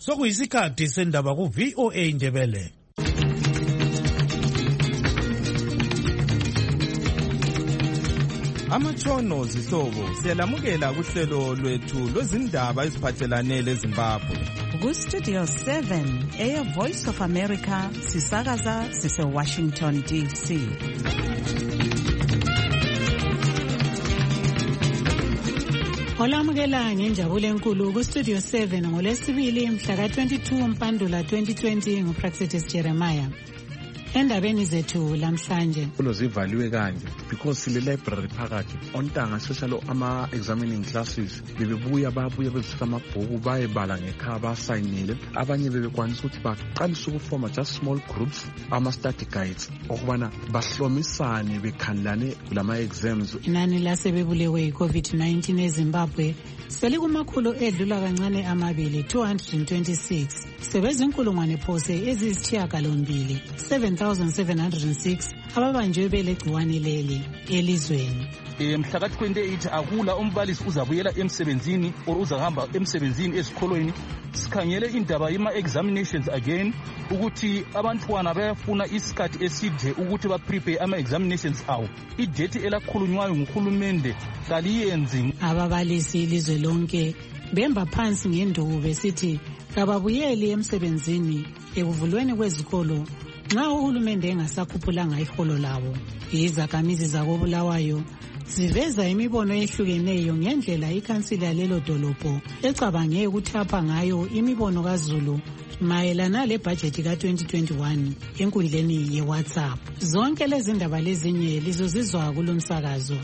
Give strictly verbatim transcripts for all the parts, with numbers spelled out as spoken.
sokuyisikhathi sendaba ku V O A Ndebele. Amatshono zihlobo siyalamukela kuhlelo lwethu lwezindaba eziphathelane leZimbabwe. Ku Studio seven, Air Voice of America, sisakaza sise Washington D C. Olamukela ngenjabulo enkulu ku Studio seven ngolesibili mhla ka twenty-two Mpandula twenty twenty nguPraxetis Jeremiah. Endabeni zethu lamhlanje kulozivaliwe kanje because sile library phakathi ontanga especially ama examining classes bebebuya babuya bezithatha amabhuku bayebala ngekhaya basayinile abanye bebekwanisa ukuthi baqalise ukufoma just small groups ama study guides okubana bahlomisane bekhanlane kulama exams. Inani lasebebulewe yi-COVID nineteen eZimbabwe selikumakhulu edlula kancane amabili two hundred twenty-six sebezinkulungwane phose eziyisithiyagalombili seven thousand seven hundred six ababanjwe belegciwane leli elizweni. Mhla ka twenty-eight akula umbalisi uzabuyela emsebenzini or uzahamba emsebenzini esikolweni. Sikhangele indaba yema examinations again ukuthi abantwana bayafuna isikhathi eside ukuthi ba prepare ama examinations awo. Idate elakhulunywayo nguhulumende kaliyenzi. Ababalisi ilizwe lonke bemba phansi ngenduku besithi kababuyeli emsebenzini ekuvulweni kwezikolo nxa uhulumende engasakhuphulanga iholo labo. Izakhamizi zakoBulawayo ziveza imibono ehlukeneyo ngendlela ikhansila lelo dolobho ecabange ukuthapha ngayo imibono kaZulu mayelana lebudget ka twenty twenty-one enkundleni ye-WhatsApp. Zonke lezi ndaba lezinye lizozizwa kulomsakazo.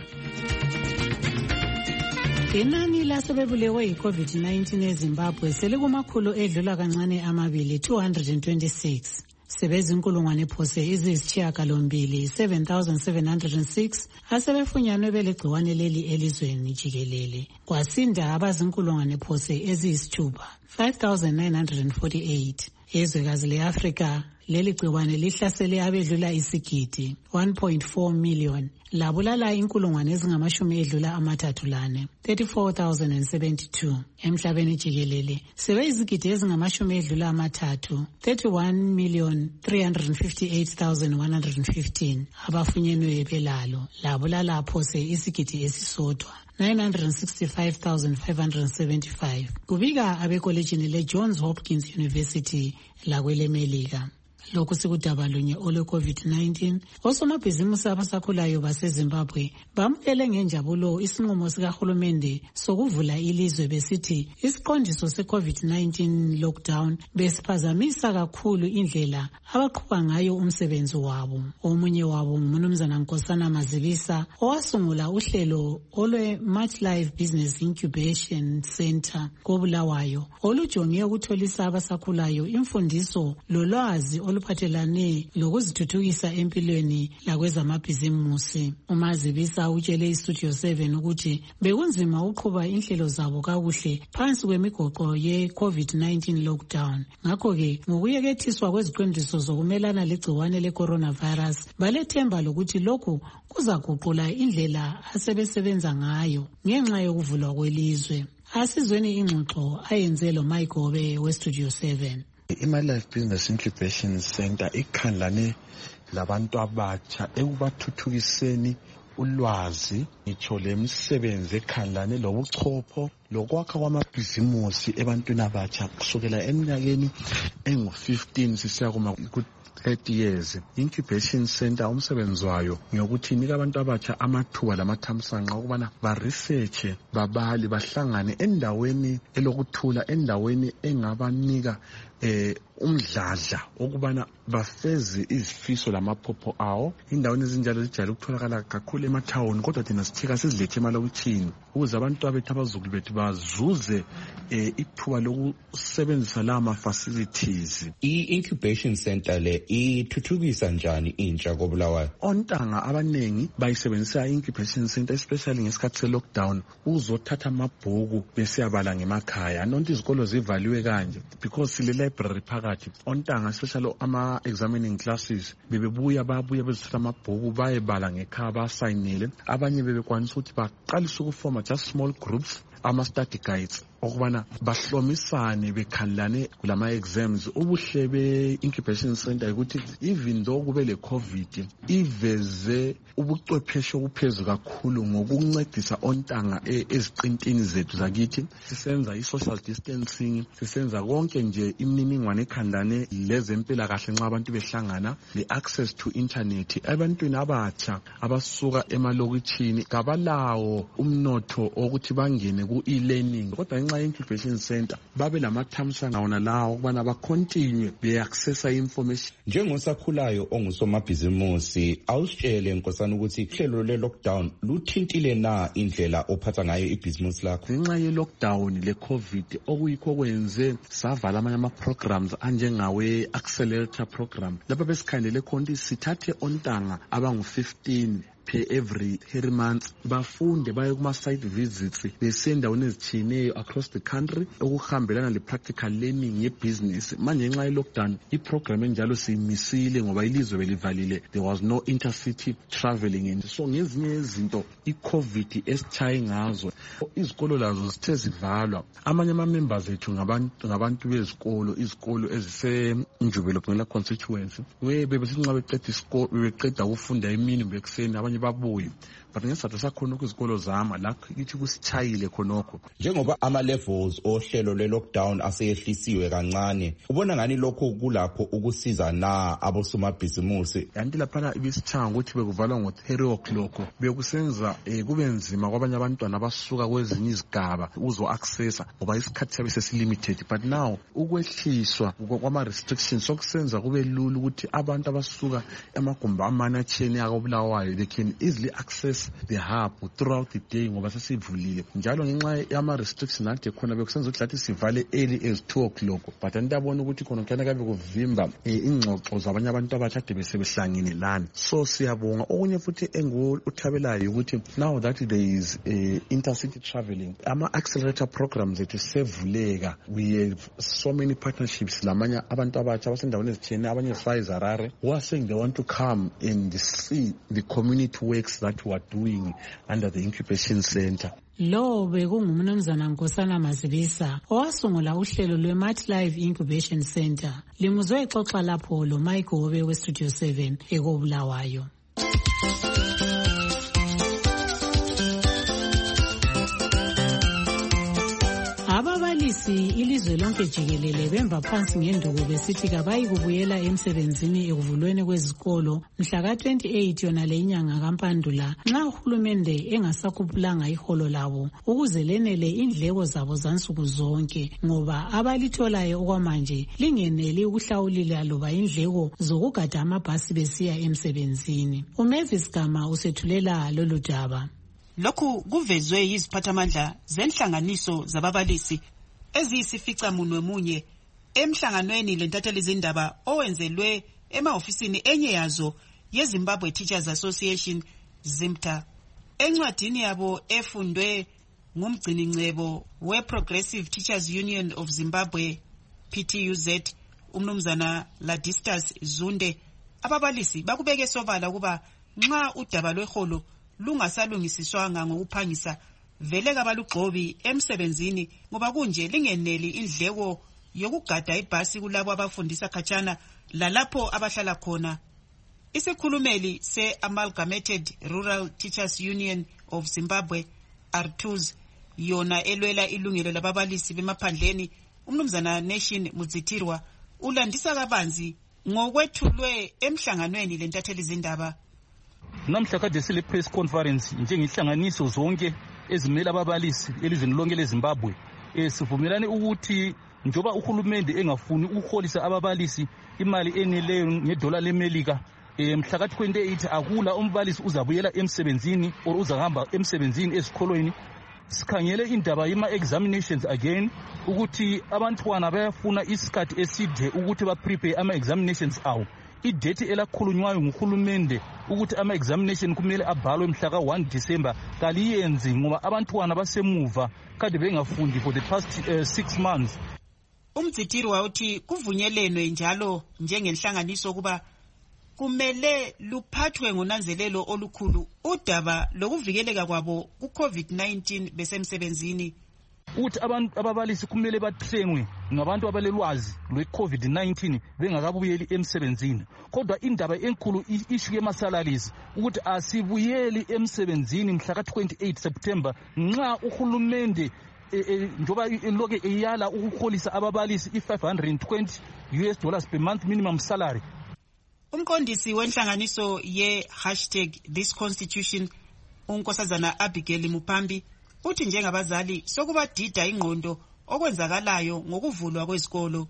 Inani lasebebulewe yi-COVID nineteen eZimbabwe selikumakhulu edlula kancane amabili two hundred twenty-six. Sebezinkulungwane phose eziyisithiyagalombili seven thousand seven hundred six asebefunyanwe belegciwane leli elizweni jikelele. Kwasinda abazinkulungwane phose eziyisithupha five thousand nine hundred forty-eight. Ezwekazi le-Afrika leli gciwane lihlasele abedlula isigidi one point four million labulala inkulungwane ezingamashumi edlula amathathu lane thirty-four thousand seventy-two. Emhlabeni jikelele sebeyizigidi ezingamashumi edlula amathathu thirty-one million three hundred fifty-eight thousand one hundred fifteen abafunyenwe belalo labulala phose isigidi esisodwa nine hundred sixty-five thousand five hundred seventy-five kubika abekolejini le-Johns Hopkins University lakwelemelika. Lokhu sikudaba lunye ole COVID nineteen osomabhizimusi abasakhulayo baseZimbabwe bamukele ngenjabulo isinqumo sikahulumende sokuvula ilizwe besithi isiqondiso se-COVID nineteen lockdown besiphazamisa kakhulu indlela abaqhuba ngayo umsebenzi wabo. Omunye wabo ngumnumzana Nkosana Mazibisa owasungula uhlelo olwe Much Life Business Incubation Center koBulawayo olujonge ukutholisa abasakhulayo imfundiso lolwazi oluphathelane lokuzithuthukisa empilweni lakwezamabhizimusi. Umazibisa utshele iStudio seven ukuthi bekunzima uqhuba inhlelo zabo kakuhle phansi kwemigoqo ye-COVID nineteen lockdown. Ngakho-ke ngokuyekethiswa kweziqondiso zokumelana legciwane le-coronavirus balethemba lokuthi lokhu kuzaguqula indlela asebesebenza ngayo ngenxa yokuvulwa kwelizwe. Asizweni ingxoxo ayenze lo Mayigobe weStudio seven. I-My Life Business Incubation Center ikhanlane labantu abatsha ekubathuthukiseni ulwazi ngitsho lemisebenzi ekhanlane lobuchopho lokwakha kwamabhizimusi ebantwini abatsha kusukela eminyakeni engu fifteen sisiya kuma thirty years. Incubation Center umsebenzi wayo ngokuthi inika abantu abatsha amathuba lamathamsanqa ukubana ba research babali bahlangane endaweni elokuthula endaweni engabanika eh umdladla ukubana bafeze izifiso lamaphupho awo. Indaweni ezinjalo zijayele ukutholakala kakhulu emathawuni kodwa thina sithika sizilethe emalokitshini ukuze abantu abethu abazukulu bethu bazuze eh ithuba lokusebenzisa la ma facilities. I-Incubation Center le ithuthukisa njani intsha koBulawayo? Ontanga abanengi bayisebenzisa i-Incubation Center especially ngesikhathi se-lockdown uzothatha amabhuku besiyabala ngemakhaya. Nonke izikolo zivaliwe kanje because sile library phakathi ontanga especially ama examining classes bebebuya babuya bezithatha amabhuku bayebala ngekhaya basayinile abanye bebekwanisa ukuthi baqalise ukufoma just small groups ama-study guides okubana bahlomisane bekhandelane kulama exams. Ubuhle be-incubation center ukuthi even though kube le COVID iveze ubuchwepheshe obuphezulu kakhulu ngokuncedisa ontanga eziqintini zethu zakithi. Sisenza i-social distancing, sisenza konke nje imininingwane ekhandane lezempilakahle nxa abantu behlangana, le-access to internet. Abantwini abatsha abasuka emalokitshini kabalawo umnotho ukuthi bangene ku-e-learning, kodwa ngenxa ye-incubation center babe lamathamsanqa wona lawo ukubana bacontinue be-accessa information. Njengosakhulayo ongusomabhizimusi, awusitshele nkosana ukuthi uhlelo le-lockdown luthintile na indlela ophatha ngayo ibhizimusi lakho? Ngenxa ye-lockdown le-COVID okuyikho kwenze savala amanye ama-programs anjengawe-accelerator program lapha besikhandele khona sithathe ontanga abangu fifteen per every three months bafunde baye kuma-site visits besendaweni ezitshiyeneyo across the country okuhambelana le-practical learning ye-business. Manje ngenxa ye-lockdown iprogram enjalo siyimisile ngoba ilizwe belivalile, there was no intercity traveling. And so ngezinye izinto i-COVID esitshaye ngazo izikolo lazo zithe zivalwa. Amanye ama-members ethu ngabantu bezikolo, izikolo ezisenjubelo Bungela constituency bebesithi nxa beqeda isikolo beqeda ukufunda emini bekuseni abanye babuye, but ngesizathu sakhona kwizikolo zama lakho kithi kusitshayile khonokho. Njengoba ama-levels ohlelo lwe-lockdown aseyehlisiwe kancane, ubona ngani lokho kulapho ukusiza na abosomabhizimusi? Yanti laphana ibisithanga ukuthi bekuvalwa ngo-three o'clock bekusenza um kube nzima kwabanye abantwana abasuka kwezinye izigaba uzo-accessa ngoba isikhathi sabe sesilimited. But now ukwehliswa kwama-restrictions sokusenza kube lula ukuthi abantu abasuka emagumbi amane atshiyeneyo akobulawayo they can easily access the hub throughout the day ngoba sesivulile. Njalo ngenxa yama-restriction ade khona bekusenza ukuthi lathi sivale early as two o'clock, but andabona ukuthi khona kuyana kabe kuvimba ingxoxo zabanye abantu abathade besebehlangene lana. So siyabonga. Okunye futhi enguthabelayo ukuthi now that there is uh, intercity traveling, ama-accelerator programs ethu sevuleka. We have so many partnerships lamanye abantu abatsha abasendaweni ezithiyene, abanye size Harare who are saying they want to come and see the community works that we are doing under the incubation center. Lo bekungumnumzana Nkosana Mazibisa owasungula uhlelo lwe-Mart Live Incubation Center. Limuzwe ixoxa lapho lo Mike Obe we-Studio seven ekobulawayo. Ababalisi ilizwe lonke jikelele bemba phansi ngenduku besithi kabayi kubuyela emsebenzini ekuvulweni kwezikolo mhla ka twenty-eight yona le inyanga kaMpandula nxa uhulumende engasakhuphulanga iholo labo ukuze lenele indleko zabo zansuku zonke, ngoba abalitholayo okwamanje lingeneli ukuhlawulila loba indleko zokugada amabhasi besiya emsebenzini. uMavis Gama usethulela lolu daba. Lokhu kuvezwe yiziphathamandla zenhlanganiso zababalisi eziyisificamunwe munye emhlanganweni lentatheli zindaba owenzelwe ema-ofisini enye yazo yeZimbabwe Teachers Association ZIMTA. Encwadini yabo efundwe ngumgcinincebo we-Progressive Teachers Union of Zimbabwe P T U Z umnumzana Ladistas Zunde, ababalisi bakubeke sobala kuba nxa udaba lweholo lungasalungisiswanga ngokuphangisa vele kabalugxobi emsebenzini ngoba kunje lingeneli indleko yokugada ibhasi kulabo abafundisa khatshana lalapho abahlala khona. Isikhulumeli se-Amalgamated Rural Teachers Union of Zimbabwe R T U Z yona elwela ilungelo lababalisi bemaphandleni umnumzana Nation Mudzitirwa ulandisa kabanzi ngokwethulwe emhlanganweni lentatheli zindaba. Namhla kade sile press conference njengehlanganiso zonke ezimela ababalisi elizweni lonke leZimbabwe esivumelane ukuthi njoba uhulumende engafuni ukuholisa ababalisi imali eneleyo ngedola leMelika mhla ka twenty-eight akula umbalisi uzabuyela emsebenzini or uzahamba emsebenzini ezikolweni. Sikhangele indaba yema examinations again ukuthi abantwana bayafuna isikhathi eside ukuthi ba prepare ama examinations awo. Idate elakhulunywayo nguhulumende ukuthi ama examination kumele abhalwe mhla ka one December kaliyenzi ngoba abantwana basemuva kade bengafundi for the past uh, six months. Umdzitirwa uthi kuvunyelenwe njalo njengenhlanganiso kuba kumele luphathwe ngonanzelelo olukhulu udaba lokuvikeleka kwabo ku COVID nineteen besemsebenzini. ukuthi abantu ababalisi kumele batrainwe ngabantu abalelwazi lwe-covid nineteen bengakabuyeli emsebenzini. Kodwa indaba enkulu issue yema-salaries ukuthi asibuyeli emsebenzini mhla ka-twenty-eight September nxa uhulumende njoba loke eyala ukuholisa ababalisi i-five hundred twenty U S dollars per month minimum salary. Umqondisi wenhlanganiso ye hashtag this constitution unkosazana Abigail Mupambi uthi njengabazali sokubadida ingqondo okwenzakalayo ngokuvulwa kwezikolo.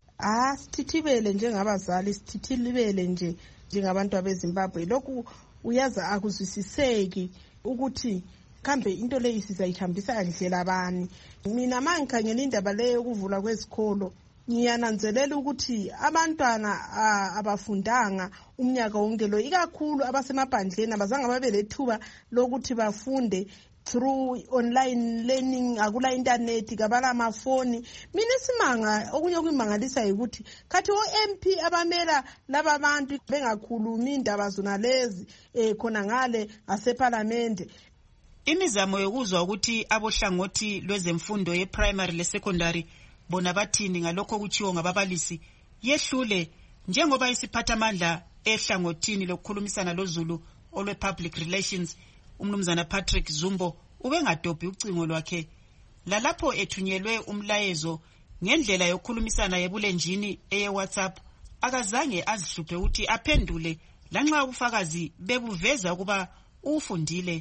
Ah sithithibele njengabazali sithithibele nje njengabantu abeZimbabwe. Lokhu uyaza akuzwisiseki ukuthi kambe into leyi sizayihambisa ndlela bani. Mina mangikhangela indaba leyo yokuvulwa kwezikolo ngiyananzelela ukuthi abantwana abafundanga umnyaka wonke lo ikakhulu abasemaphandleni abazange babe lethuba lokuthi bafunde through online learning, akula internet, kabala amafoni. Mina simanga okunye okuyimangalisa ukuthi khathi o-M P abamela laba bantu bengakhulumi indaba zona lezi eh khona ngale ngaseParliament. Imizamo yokuzwa ukuthi abohlangothi lwezemfundo ye-primary le-secondary bona bathini ngalokho kuchiwo ngababalisi yehlule njengoba isiphathamandla ehlangothini lokukhulumisana loZulu olwe-public relations umnumzana Patrick Zumbo ubengadobhi ucingo lwakhe lalapho ethunyelwe umlayezo ngendlela yokukhulumisana yebulenjini eye-WhatsApp akazange azihluphe ukuthi aphendule lanxa ubufakazi bebuveza ukuba ufundile.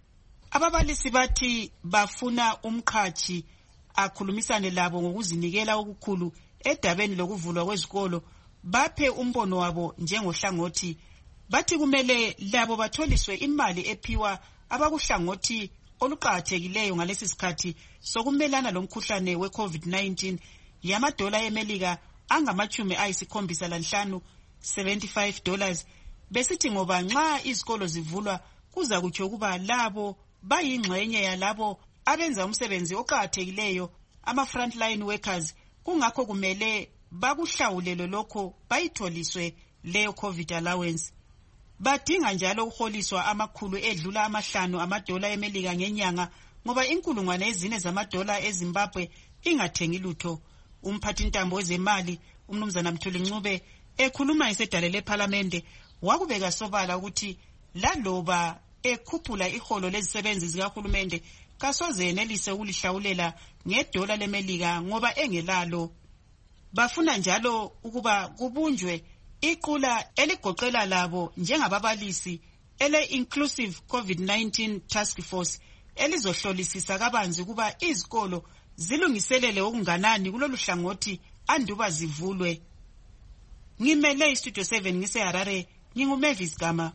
Ababalisi bathi bafuna umqhathi akhulumisane labo ngokuzinikela okukhulu edabeni lokuvulwa kwezikolo baphe umbono wabo njengohlangothi. Bathi kumele labo batholiswe imali ephiwa abakuhlangothi oluqhakathekileyo ngalesi sikhathi sokumelana lomkhuhlane we-COVID nineteen yamadola eMelika angamachumi ayisikhombisa lanhlanu seventy-five dollars. Besithi ngoba nxa izikolo zivulwa kuza kutsho ukuba labo bayingxenye yalabo abenza umsebenzi oqhakathekileyo ama-frontline workers kungakho kumele bakuhlawulelo lokho bayitholiswe leyo COVID allowance. Badinga njalo uholiswa amakhulu edlula amahlanu amadola eMelika ngenyanga ngoba inkulungwane ezine zamadola eZimbabwe ingathengi lutho. Umphathintambo wezemali umnumzana Mthuli Ncube ekhuluma esedale leParliament wakubeka sobala ukuthi laloba ekhuphula iholo lezisebenzi zikahulumende kasoze yenelise ukulihlawulela ngedola leMelika ngoba engelalo. Bafuna njalo ukuba kubunjwe iqula eligoqela labo njengababalisi ele inclusive COVID nineteen task force elizohlolisisa kabanzi kuba izikolo zilungiselele okunganani kulolu hlangothi anduba zivulwe. Ngimele istudio seven ngise Harare nginguMavis Gama.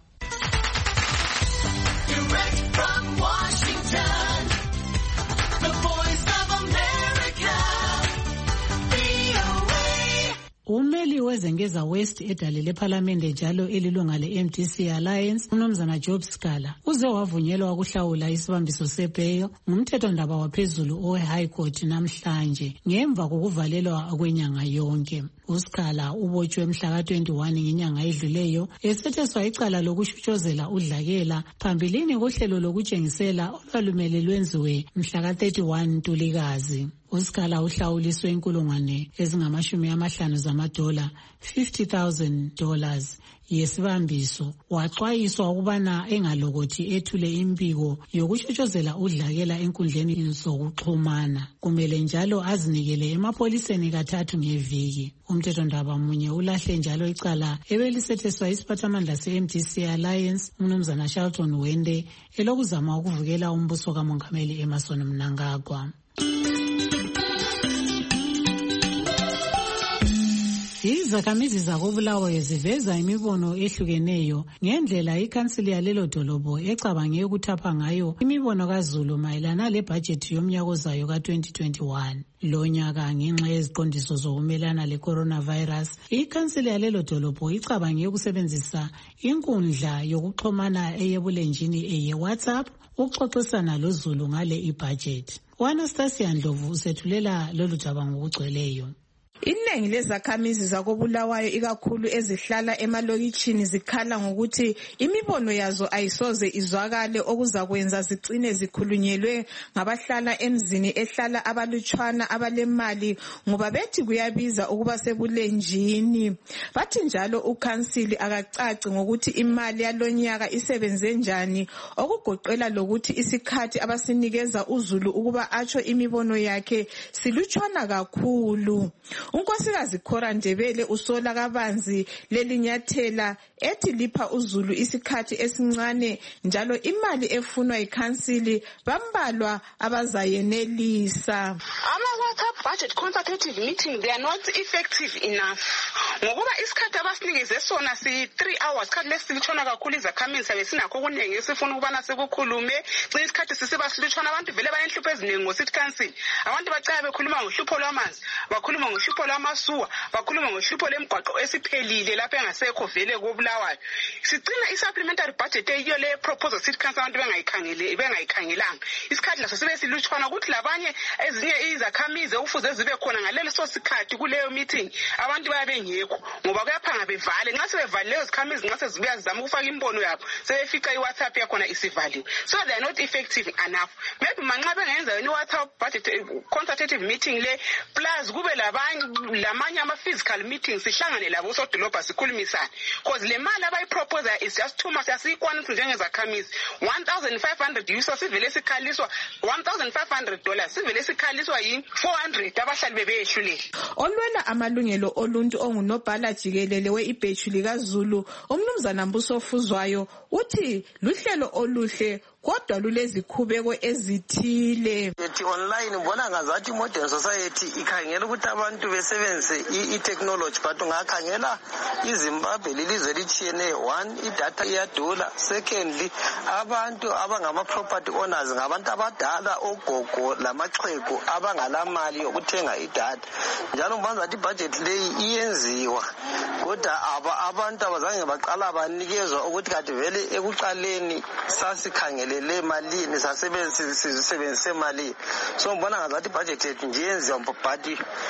Direct from Washington, the voice of America, V O A. Umeli wezengeza West edale leParliament njalo elilunga le-M D C Alliance umnumzana Job Scala uze wavunyelwa ukuhlawula isibambiso sepeyo ngumthethondaba waphezulu owe-High Court namhlanje ngemva kokuvalelwa kwenyanga yonke. uScala ubotshwe mhla ka twenty-one ngenyanga edluleyo esetheswa icala lokushutshozela udlakela phambilini kohlelo lokutshengisela olwalumele lwenziwe mhla ka thirty-one Ntulikazi. uScala uhlawuliswe inkulungwane ezingamashumi amahlanu zamadola fifty thousand dollars yesibambiso. Waxwayiswa ukubana engalokothi ethule impiko yokushotshozela udlakela enkundleni zokuxhumana. Kumele njalo azinikele emapholiseni kathathu ngeviki. Umthethondaba munye ulahle njalo icala ebelisetheswa isiphathamandla se-M D C Alliance umnumzana Shelton Wende elokuzama ukuvukela umbuso kamongameli Emmerson Mnangagwa. Izakhamizi zakoBulawayo ziveza imibono ehlukeneyo ngendlela ikhansili yalelo dolobho ecabange ukuthapha ngayo imibono kaZulu mayelana lebhajethi yomnyaka ozayo ka twenty twenty-one. Lo nyaka ngenxa yeziqondiso zokumelana le-coronavirus, ikhansili yalelo dolobho icabange ukusebenzisa inkundla yokuxhumana eyebulenjini eye-WhatsApp ukuxoxisana loZulu ngale ibhajethi. U-Anastasia Ndlovu usethulela lolu daba ngokugcweleyo. Iningi lezakhamizi zakobulawayo ikakhulu ezihlala emalokitshini zikhala ngokuthi imibono yazo ayisoze izwakale okuzakwenza zigcine zikhulunyelwe ngabahlala emzini ehlala abalutshwana abalemali ngoba bethi kuyabiza ukuba sebulenjini. Bathi njalo ukhansili akacaci ngokuthi imali yalonyaka isebenze njani okugoqela lokuthi isikhathi abasinikeza uZulu ukuba atsho imibono yakhe silutshwana kakhulu. Unkosikazi Khora Ndebele usola kabanzi lelinyathela ethi lipha uZulu isikhathi esincane njalo imali efunwa yikhansili bambalwa abazayenelisa. Ama-WhatsApp budget consultative meeting they are not effective enough. Ngokuba isikhathi abasinikeze sona si three hours isikhathi lesilutshwana kakhulu izakhamizi sabe sinakho okuningi esifuna ukubana sikukhulume cina isikhathi sisiba silutshwana abantu vele bayenhlupho eziningi ngo-city council. Abantu bacala bekhuluma ngohlupho lwamanzi, bakhuluma ngohlupho lwamasuwa, bakhuluma ngohlupho lemigwaqo esiphelile lapho engasekho vele kobulawayo. Sigcina i-supplementary budget eyiyo le proposal city council abantu bengayikhangele bengayikhangelanga. Isikhathi laso sibe silutshwana ukuthi labanye ezinye izakhamizi okufuze zibe khona ngalelo sikhathi kuleyo meeting abantu bayabengekho ngoba kuyaphanga bevale. Nxa sebevale leyo zikhamizi nxa sezibuya zizama ukufaka imbono yabo sebefica i-WhatsApp yakhona isivaliwe. So they are not effective enough. Maybe manxa bengenza yini WhatsApp budget consultative meeting le plus kube labanye lamanye ama-physical meetings sihlangane labo usodolobha sikhulumisane because le mali abayipropose is just too much. Asiyikwanisi njengezakhamizi one thousand five hundred yuso sivele sikhaliswa one thousand five hundred dollars sivele sikhaliswa yi-four hundred abahlali bebeyehluleli. Olwela amalungelo oluntu ongunobhala jikelele we-ibhethu likaZulu umnumzana Mbuso Fuzwayo uthi luhlelo oluhle kodwa lulezikhubeko ezithile. Ethi online ubona ngazathi modern society ikhangela ukuthi abantu besebenzise i-technology but ungakhangela iZimbabwe lilizwe litshiyene. One, idatha iyadula. Secondly, abantu abangama-property owners ngabantu abadala ogogo lamaxhegu abangalamali yokuthenga idatha. Njalo ngibona ngathi ibudget leyi iyenziwa kodwa abantu abazange baqala banikezwa ukuthi kade vele ekuqaleni sasikhangele le malini sasebenzise malini. So ngibona ngazathi budget yethu nje yenziwa but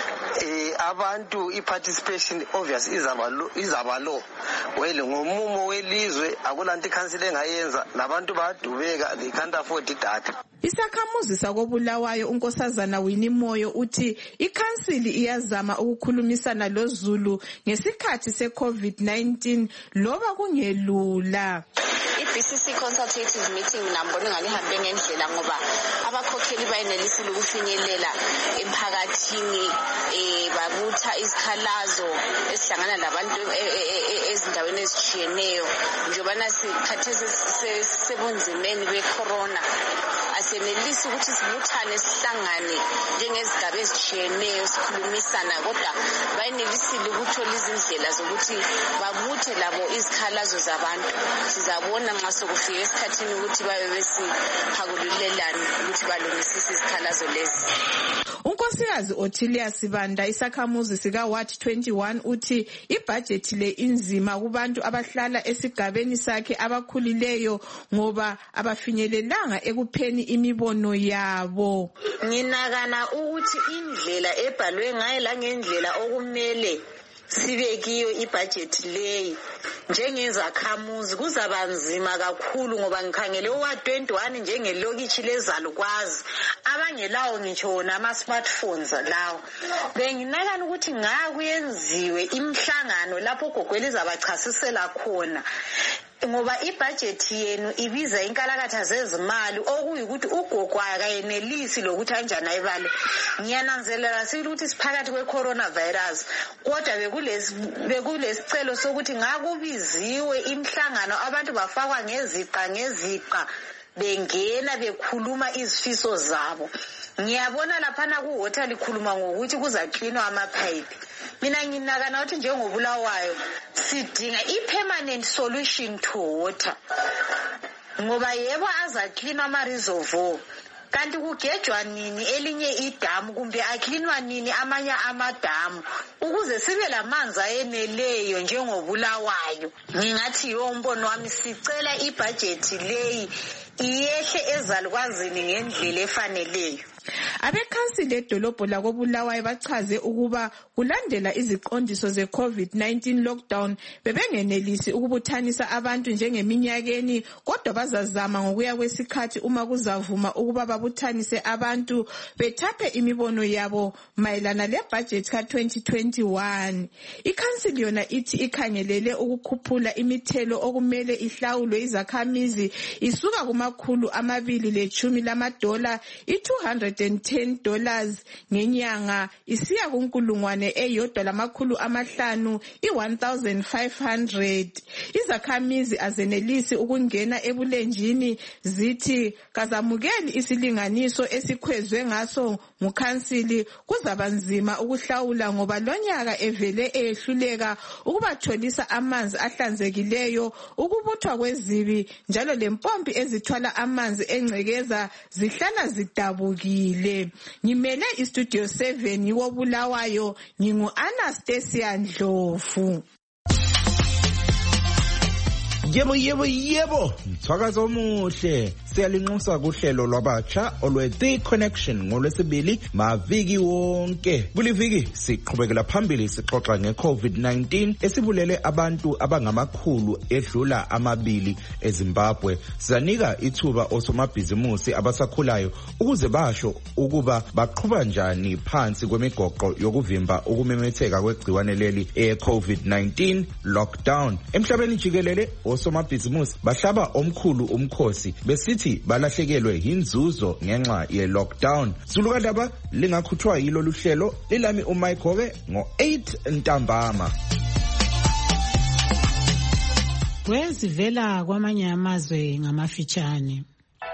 eh abantu i-participation obvious izaba izaba low. Well ngomumo welizwe akulanto ikhansile engayenza labantu bayadubeka they can't afford idatha. Isakhamuzi sakobulawayo unkosazana Winnie Moyo uthi ikhansili iyazama ukukhulumisana loZulu ngesikhathi se-COVID nineteen loba kungelula. I-B C C consultative meeting nambona ngani hambe ngendlela ngoba abakhokheli bayenelisile ukufinyelela emphakathini eh babutha isikhalazo esihlangana labantu ezindaweni ezitshiyeneyo njobana sikhathesi sebunzimeni be-corona asenelisi ukuthi sibuthane sihlangane njengezigaba ezitshiyeneyo sikhulumisana kodwa bayenelisile ukuthola izindlela zokuthi babuthe labo izikhalazo zabantu. Sizabona nxa sokufika esikhathini ukuthi babe besiphakululelana ukuthi balungisise izikhalazo lezi. Unkosikazi Othilia Sibanda isakhamuzi sika Ward twenty-one uthi ibudget le inzima kubantu abahlala esigabeni sakhe abakhulileyo ngoba abafinyelelanga ekupheni imibono yabo. Nginakana ukuthi indlela ebhalwe ngayo la ngendlela okumele sibekiyo ibudget leyi njengezakhamuzi kuzaba nzima kakhulu ngoba ngikhangele uwa twenty-one njengelokitshi lezalukwazi abangelawo ngitsho nama-smartphones lawo. Benginakana ukuthi ngakuyenziwe imhlangano lapho gogweli zabachasisela khona ngoba ibudget yenu ibiza inkalakatha zezimali okuyikuthi ugogo akayenelisi lokuthi anjani ayibale. Ngiyananzelela sile ukuthi siphakathi kwe-coronavirus kodwa bekulesi bekulesicelo sokuthi ngakubiziwe imhlangano abantu bafakwa ngeziqa ngeziqa bengena bekhuluma izifiso zabo. Ngiyabona laphana kuwater likhuluma ngokuthi kuzaklinwa amapipe. Mina nginakana ukuthi njengobulawayo sidinga i-permanent solution to water ngoba yebo azaklinwa ama-reservoir kanti kugejwa nini elinye idamu kumbe aklinwa nini amanye amadamu ukuze sibe lamanzi ayeneleyo njengobulawayo. Ngingathi yombono wami sicela ibudget leyi iyehle ezalukwazini ngendlela efaneleyo. Abekhansile edolobho lakobulawayo bachaze ukuba kulandela iziqondiso ze-COVID nineteen lockdown bebengenelisi ukubuthanisa abantu njengeminyakeni, kodwa bazazama ngokuya kwesikhathi uma kuzavuma ukuba babuthanise abantu bethaphe imibono yabo mayelana lebudget ka-twenty twenty-one. Ikhansili yona ithi ikhangelele ukukhuphula imithelo okumele ihlawulwe izakhamizi isuka kumakhulu amabili lechumi lamadola i-two hundred ten dollars ngenyanga isiya kunkulungwane eyodwa lamakhulu amahlanu i-one thousand five hundred. Izakhamizi azenelisi ukungena ebulenjini zithi kazamukeli isilinganiso esikhwezwe ngaso ngukhansili kuzaba nzima ukuhlawula ngoba lonyaka evele eyehluleka ukubatholisa amanzi ahlanzekileyo, ukubuthwa kwezibi njalo lempompi ezithwala amanzi engcekeza zihlala zidabukile. Ngimele istudio seven wobulawayo, ngingu Anastasia Ndlovu. Yebo yebo yebo, mthakazo omuhle. Siyalinxusa kuhlelo lwabatsha olwe The Connection ngolwesibili maviki wonke. Kuliviki siqhubekela phambili sixoxa nge-COVID nineteen esibulele abantu abangamakhulu edlula amabili eZimbabwe. Sizanika ithuba osomabhizimusi abasakhulayo ukuze basho ukuba baqhuba njani phansi kwemigoqo yokuvimba ukumemetheka kwegciwane leli e-COVID nineteen lockdown. Emhlabeni jikelele osomabhizimusi bahlaba omkhulu umkhosi besithi balahlekelwe inzuzo ngenxa ye-lockdown. Zulukandaba lingakhuthwa yilo luhlelo lilami uMayigobe ngo eight ntambama. Wezivela kwamanye amazwe ngamafitshane.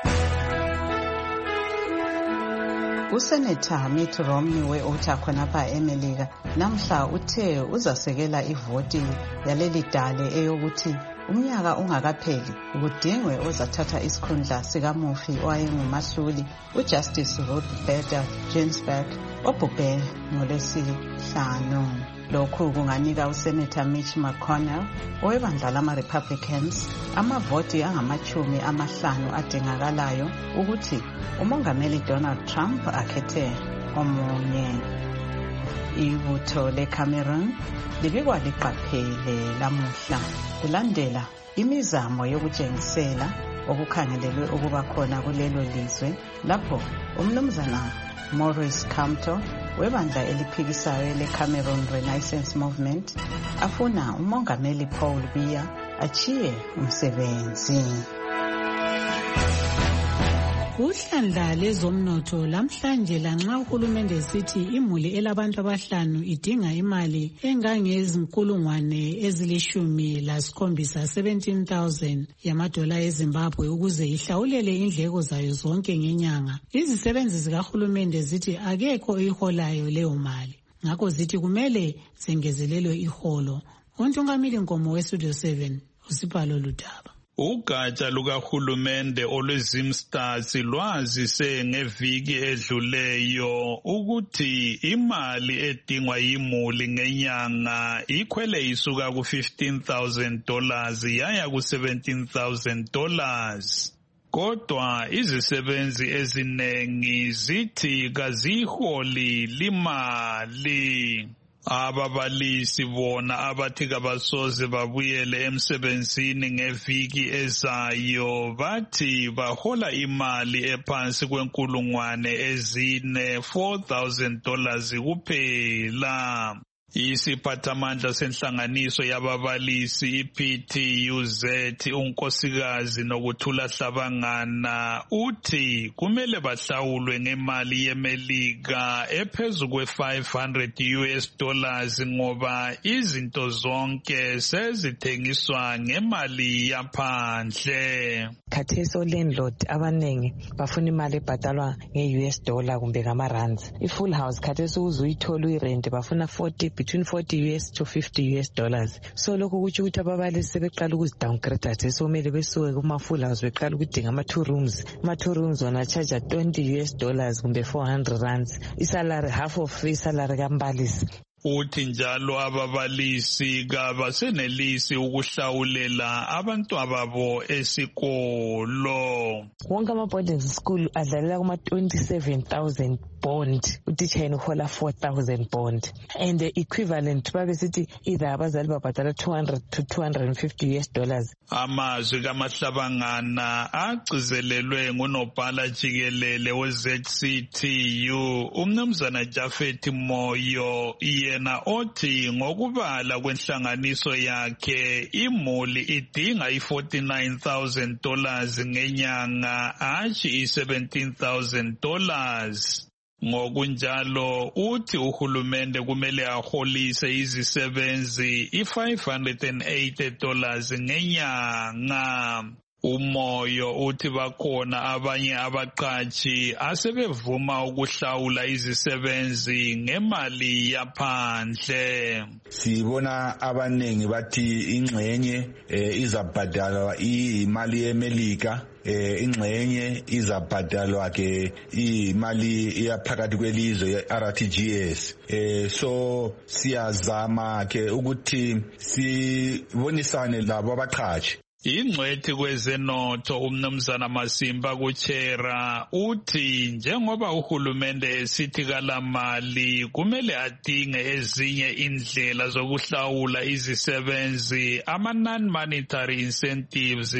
Usenator Mitt Romney we-Utah khonapha eMelika namhla uthe uzasekela ivoti yaleli dale eyokuthi umnyaka ungakapheli kudingwe ozathatha isikhundla sikamufi owayengumahluli uJustice Ruth Bader Ginsburg obhubhe ngolwesihlanu. Lokhu kunganika uSenator Mitch McConnell owebandla lama-Republicans amavoti angamachumi amahlanu adingakalayo ukuthi umongameli Donald Trump akhethe omunye. Ibutho leCameroon libikwa liqaphele lamuhla kulandela imizamo yokutshengisela okukhangelelwe ukuba khona kulelo lizwe lapho umnumzana Maurice Kamto webandla eliphikisayo leCameroon Renaissance Movement afuna umongameli Paul Biya achiye umsebenzi. Uhlandla lezomnotho lamhlanje lanxa uhulumende esithi imuli elabantu abahlanu idinga imali engangezinkulungwane ezilishumi lasikhombisa seventeen thousand yamadola eZimbabwe ukuze ihlawulele indleko zayo zonke ngenyanga. Izisebenzi zikahulumende zithi akekho iholayo leyo mali, ngakho zithi kumele zengezelelwe iholo. Untungamili Nkomo weStudio seven usibhalo Ludaba. Ugatsha lukahulumende olwezimstars lwazise ngeviki edluleyo ukuthi imali edingwa yimuli ngenyanga ikhwele isuka ku fifteen thousand dollars yaya ku seventeen thousand dollars. Kodwa izisebenzi ezinengi zithi kaziholi limali. Ababalisi bona abathi kabasoze babuyele emsebenzini ngeviki ezayo bathi bahola imali ephansi kwenkulungwane ezine four thousand dollars kuphela. Isiphathamandla senhlanganiso yababalisi I-P T U Z unkosikazi Nokuthula Hlabangana uthi kumele bahlawulwe ngemali yemelika ephezu kwe five hundred U S dollars ngoba izinto zonke sezithengiswa ngemali yaphandle. Khathesi o-landlord abanengi bafuna imali ebhatalwa nge-U S dollar kumbe ngama-rands. I-full house khathesi uze uyithola uyirent bafuna forty between forty U S to fifty U S dollars. So lokho kutsho ukuthi ababalisi sebeqala ukuzidowngrade somele besuke kuma-full house beqala ukudinga ama-two rooms. Ama-two rooms wona charge twenty U S dollars kumbe four hundred rands. Isalary half of isalary kambalisi. Uthi njalo ababalisi kabasenelisi ukuhlawulela abantwababo esikolo. Wonke ama-boarding school adlalela kuma-twenty-seven thousand bond, utitsha yena uhola four thousand bond, and the equivalent babe sithi either abazali babhadala two hundred to two hundred fifty U S dollars. Amazwi kaMahlabangana agcizelelwe ngunobhala jikelele we-Z C T U umnumzana Jafet Moyo, yena othi ngokubala kwenhlanganiso yakhe imuli idinga i-forty-nine thousand dollars ngenyanga, hatshi i-seventeen thousand dollars. Ngokunjalo uthi uhulumende kumele aholise izisebenzi i-five hundred eighty dollars ngenyanga. Umoyo uthi bakhona abanye abaqatshi asebevuma ukuhlawula izisebenzi ngemali yaphandle. Sibona abanengi bathi ingxenye izabhadalwa imali yeMelika, ingxenye izabhadalwa ke imali iyaphakathi kwelizwe ye-R T G S. So siyazama ke ukuthi sibonisane labo abaqatshi. Ingcwethi kwezenotho umnumzana Masimba kuChera uthi njengoba uhulumende esithi kalamali kumele adinge ezinye indlela zokuhlawula izisebenzi, ama non-monetary incentives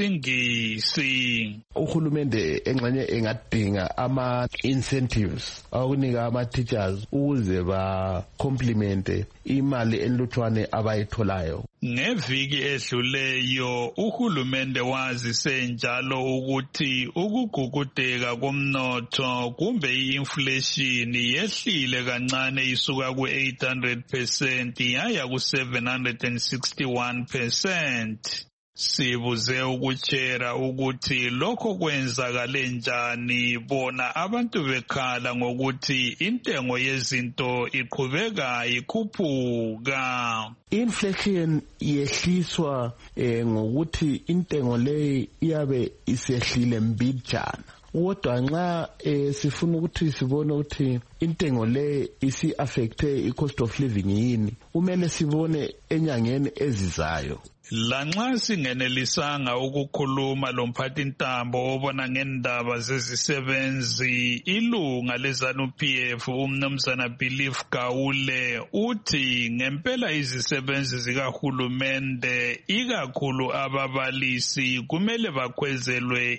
ngesingisi. Uhulumende engxenye engadinga ama incentives akunika ama teachers ukuze ba complement imali enluthwane abayitholayo. Ngeviki edluleyo uhulumende wazise njalo ukuthi ukugugudeka komnotho kumbe i-inflation yehlile kancane isuka ku-eight hundred percent yaya ku-seven hundred sixty-one percent. Sibuze ukuChera ukuthi lokho kwenzakale njani, bona abantu bekhala ngokuthi intengo yezinto iqhubeka ikhuphuka. Inflation yehliswa eh, ngokuthi intengo le iyabe isehlile mbijana. Kodwa nxa eh, sifuna ukuthi sibone ukuthi intengo le isi affecte i-cost of living yini, kumele sibone enyangeni ezizayo. Lanxa singenelisanga ukukhuluma lomphathintambo obona ngendaba zezisebenzi, ilunga leZANU P F umnumzana Belief Gawule uthi ngempela izisebenzi zikahulumende ikakhulu ababalisi kumele bakhwezelwe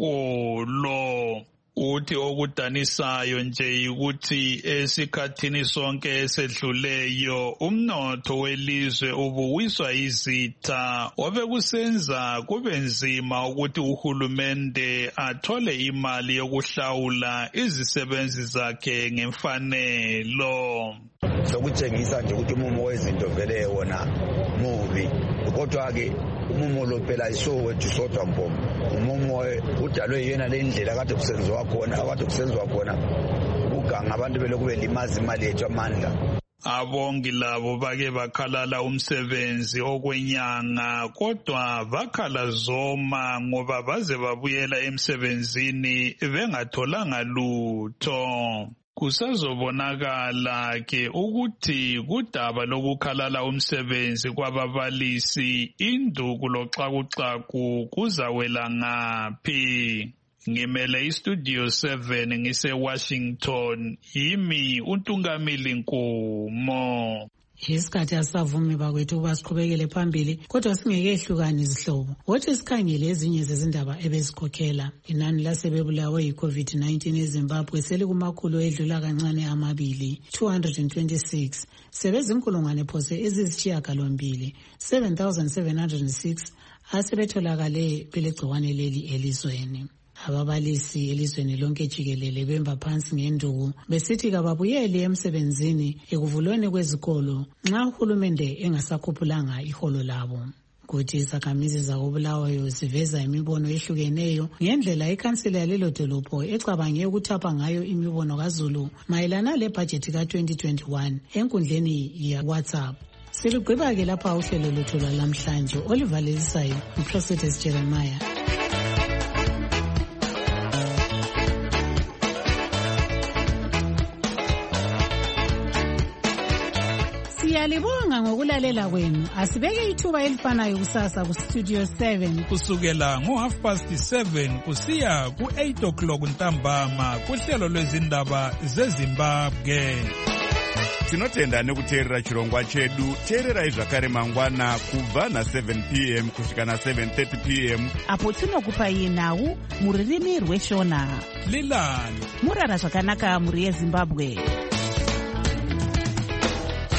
iholo. Uthi okudanisayo nje ukuthi esikhathini sonke esedluleyo umnotho welizwe ubuwiswa izitha, obekusenza kube nzima ukuthi uhulumende athole imali yokuhlawula izisebenzi zakhe ngemfanelo. Sokutshengisa nje ukuthi umumo wezinto vele wona mubi, kodwa ke umumo lo phela isowethu sodwa mpomo. Umumo udalwe yena le ndlela kade kusenziwa khona, akade kusenziwa khona ukuganga abantu belokhu belimaza imali yethu amandla. Abongi labo bake bakhalala umsebenzi okwenyanga, kodwa bakhala zoma ngoba baze babuyela emsebenzini bengatholanga lutho. Kusazobonakala ke ukuthi kudaba lokukhalala umsebenzi kwababalisi induku loxakuxaku kuzawela ngaphi. Ngimele istudio seven ngise Washington, yimi uNtungamili Nkomo. Isikhathi asavumi bakwethu ukuba siqhubekele phambili, kodwa singekehlukani izihlobo. Wothi sikhangele ezinye zezindaba ebezikhokhela. Inani lasebebulawe yi-COVID nineteen eZimbabwe selikumakhulu edlula kancane amabili, two hundred twenty-six. Sebezinkulungwane phose eziyisishiyagalombili, seven thousand seven hundred six asebetholakale belegciwane leli elizweni. Ababalisi elizweni lonke jikelele bemba phansi ngenduku besithi kababuyeli emsebenzini ekuvulweni kwezikolo nxa uhulumende engasakhuphulanga iholo labo. Kuthi izakhamizi zakobulawayo ziveza imibono ehlukeneyo ngendlela ikhansila yalelo dolobho ecabange ukuthapha ngayo imibono kaZulu mayelana lebhajethi ka twenty twenty-one enkundleni ya WhatsApp. Silugqiba-ke lapha uhlelo lwethu lwalamhlanje olivalelisayo uProfetes Jeremiah. Siyalibonga ngokulalela kwenu. Asibeke ithuba elifanayo kusasa kustudio seven. Kusukela ngo half past seven kusiya ku eight o'clock ntambama kuhlelo lwezindaba zeZimbabwe. Tinotenda nekuteerera chirongwa chedu. Teererai zvakare mangwana kubva na seven p m kusvika na seven thirty p m apo tinokupai nhau muririmi rweshona. Lilani murara zvakanaka muri yeZimbabwe.